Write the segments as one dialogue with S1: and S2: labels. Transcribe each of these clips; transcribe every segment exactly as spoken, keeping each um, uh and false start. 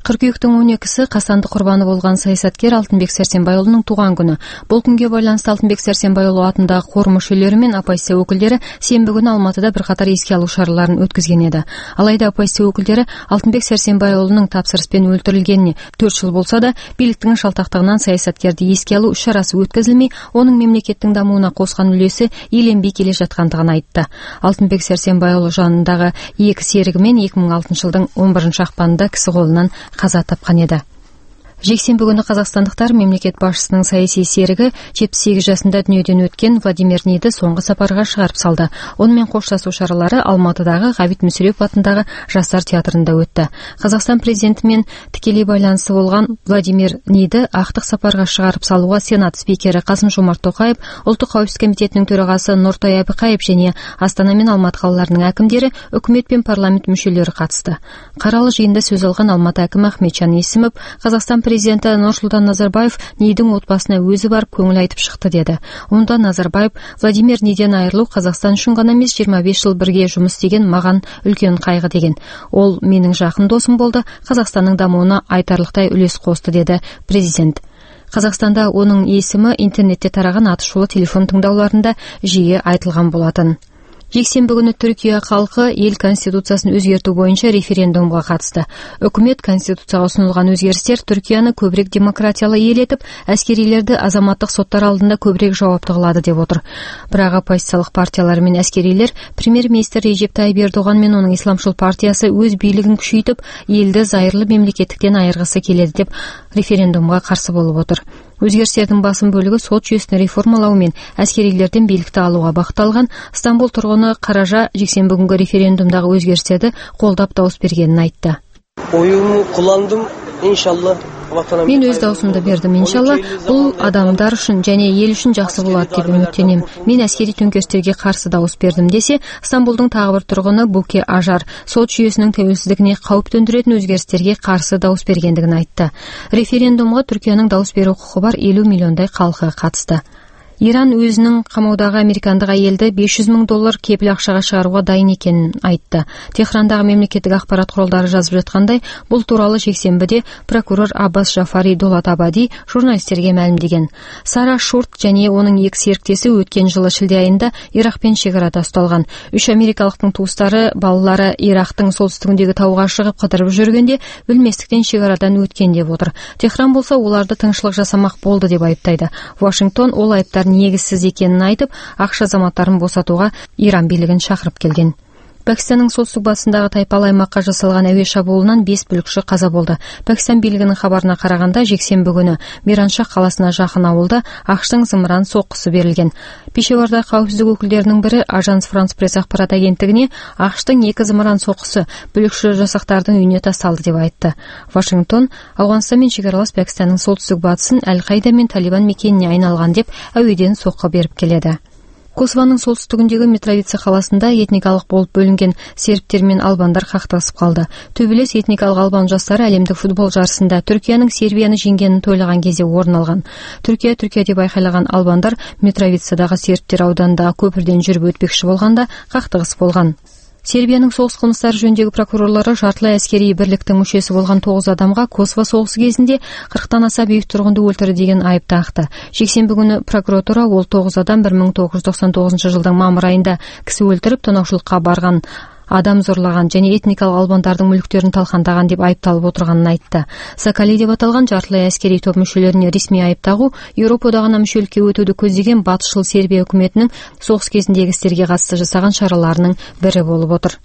S1: Кыркүйектің он экиси касандык курбаны болгон саясаткер Алтынбек Сәрсенбайұлының туган күнү. Бул күнгө байланыштуу Алтынбек Сәрсенбайұлы атындагы кор мүчөлөрү менен оппозиция өкүлдөрү сенбі күнү Алматыда бир катар эске алуу шараларын өткөзгөн эди. Алайда оппозиция өкүлдөрү Алтынбек Сәрсенбайұлынын тапсырыш менен өлтүрүлгенине төрт жыл болсо да, бийликтин шалтактыгынан саясаткерди эске алуу иш-чарасы өткөзүлмөй, онун мемлекеттин дамууна коскон үлөсү эленбей келе жаткандыгын айтты. Алтынбек Сәрсенбайұлы жанындагы эки сериги менен эки миң алтынчы жылдын он биринчи акпанында киси колунан каза тапкан эди. Жексенбі күнү казакстандыктар мемлекет башчысынын саясий сериги жетимиш сегиз жашында дүнүйдөн өткөн Владимир Ниди соңку сапарга чыгарып салды. Ону менен кошташуу чаралары Алматыдагы Габит Мүсүрөпов атындагы Жаштар театрында өттү. Казакстан президенти менен тикелей байланысы болгон Владимир Ниди актык сапарга чыгарып салууга Сенат спикери Касым-Жомарт Токаев, Улуттук коопсуздук комитетинин төрагасы Нуртай Абыкаев жана Астана менен Алматы калаларынын акимдери, өкмөт менен парламент мүчөлөрү катышты. Каралуу жыйында сөз алган Алматы акими Ахметжан Эсимов, Казакстан президенти Нурсултан Назарбаев Нидин отбасына өзү барып көңүл айтып чыкты деди. Онда Назарбаев Владимир Ниден айрылуу Казакстан үчүн гана эмес, жыйырма беш жыл бирге жумуш істеген маган үлкөн кайгы деген. Ол менин жакын досум болду, Казакстандын дамууна айтарлыктай үлөс косты деди президент. Казакстанда онун эсими интернетте тараган атышулуу телефон тыңдауларында жиі айтылган болатын. Жексенбі күнү Түркия халкы эл конституциясын өзгертүү боюнча референдумга катышты. Өкмөт конституцияга сунулган өзгөрүштөр Түркияны көбүрөөк демократиялуу эл этип, аскерилерди азаматтык соттор алдында көбүрөөк жооптуу кылады деп отур. Бирок оппозициялык партиялар менен аскерилер премьер-министр Режеп Тайип Эрдоган менен онун исламчыл партиясы өз бийлигин күчөйтүп, элди зайырлы мемлекеттиктен айыргысы келет деп референдумга каршы болуп отур. Өзгөрүштөрдүн басым бөлүгү сот жүйөсүн реформалоо менен аскерилерден бийликти алууга багытталган. Стамбул тургуну Каража жексенбі күнгө референдумдагы өзгөрүштөрдү колдоп добус бергенин айтты.
S2: Оюмду кулландым, иншалла.
S1: Мен өз даусумду бердим, иншалла. Бул адамдар үчүн жана эл үчүн жакшы болот деп үмүттөнөм. Мен аскери төңкериштерге каршы добус бердим десе, Стамбулдун тагы бир тургуну Буке Ажар сот жүйөсүнүн төмөнсүздүгүнө кауп төндүрөтүн өзгөрүштөргө каршы добус бергендигин айтты. Референдумга Түркиянын добус берүү укугу бар элүү миллиондой калкы катышты. Иран өзүнүн камоодагы американдык айелди беш жүз миң доллар кепил акчага чыгарууга дайын экенин айтты. Техрандагы мемлекеттик акпарат куралдары жазып жаткандай, бул тууралуу жексенбиде прокурор Аббас Жафари Дулат Абади журналисттерге маалымдеген. Сара Шурт жана онун эки сериктеси өткөн жылы шилде айында Ирак менен чек арада укталган. Үч америкалыктын туустары балалары Ирактын солтүстүгүндөгү тауга чыгып кыдырып жүргөндө билместиктен чек арадан өткөн деп отур. Техран болсо уларды тынччылык жасамак болду деп айыптайды. Вашингтон ол айыптар негизсиз экенин айтып, акш азаматтарын босатууга Иран бийлигин чакырып келген. Пакистанның солтүстүк батысындагы тайпалы аймакка жасалган әуе шабуылынан беш бүлүкчү каза болду. Пакистан бийлигинин кабарына караганда, жексенбі күнү Мираншах каласына жакын авылда акштын зымыран соккусу берилген. Пешаварда коопсуздук өкүлдөрүнүн бири Ажанс Франс пресс акпарат агенттигине акштын эки зымыран соккусу бүлүкчү жасактардын үйүнө тасталды деп айтты. Вашингтон Афганистан менен чек аралас Пакистандын солтүстүк батысын Аль-Каида менен Талибан мекенине айналган деп әуеден сокко берип келеді. Косованын солтүстүгүндөгү Митровица каласында этникалык болуп бөлүнген сербтер менен албандар какташып калды. Төбөлөс этникалык албан жаштары әлемдик футбол жарысында Түркиянын Сербияны жеңгенин тойлаган кезде орун алган. Түркия Түркия деп айкайлаган албандар Митровицадагы сербтер ауданындагы көпүрдөн жүрүп өтпекчи болгонда кактыгыс болгон. Сербиянын согуш кылмыштары жөнүндөгү прокурорлору жартылай аскерий бирликтин мүчөсү болгон тогуз адамга Косово согушу кезинде кырктан аса бейбит тургунду өлтүрдү деген айып такты. Жексенбі күнү прокуратура ол тогуз адам бир миң тогуз жүз токсон тогузунчу жылдын мамыр айында киси өлтүрүп, тоноочулукка барган, адам зорлаган жана этникалык албандардын мүлктөрүн талкандаган деп айыпталып отурганын айтты. Сакали деп аталган жартылай аскерий топ мүчөлөрүнө ресми айыптагуу Европа одагына мүчөлүккө өтүүдү көздөгөн батышчыл Сербия өкмөтүнүн согуш кезиндеги истерге катысты жасаган чараларынын бири болуп отур.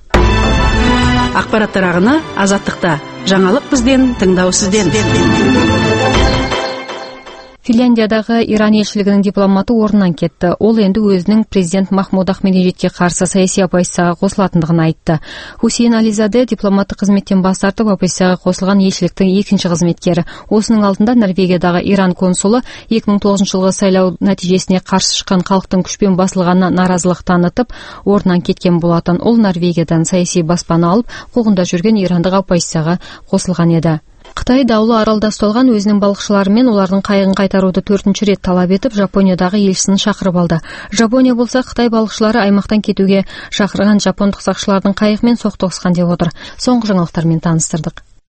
S3: Акпарат тарагыны Азаттыкта. Жаңалык бизден, тыңдоо сизден.
S1: Финляндиядагы Иран элчилигинин дипломаты ордунан кетти. Ол энди өзүнүн президент Махмуд Ахмединежадке каршы саясий оппозицияга косулатындыгын айтты. Хусейн Ализаде дипломаттык кызметтен баш тартып, оппозицияга косулган элчиликтин экинчи кызметкери. Осунун алдында Норвегиядагы Иран консулу эки миң тогузунчу жылгы сайлоо натыйжесине каршы чыккан калктын күчпен басылганына нааразылык танытып, ордунан кеткен болатын. Ол Норвегиядан саясий баспаны алып, куугунда жүргөн ирандык оппозицияга косулган эди. Кытай Даулуу аралда укталган өзүнүн балыкчылары менен улардын кайыгын кайтарууду төртүнчү рет талап этип, Жапониядагы элчисин чакырып алды. Жапония болсо Кытай балыкчылары аймактан кетүүгө чакырган жапондук сакчылардын кайыгы менен соктогушкан деп отур. Соңку жаңылыктар менен тааныстырдык.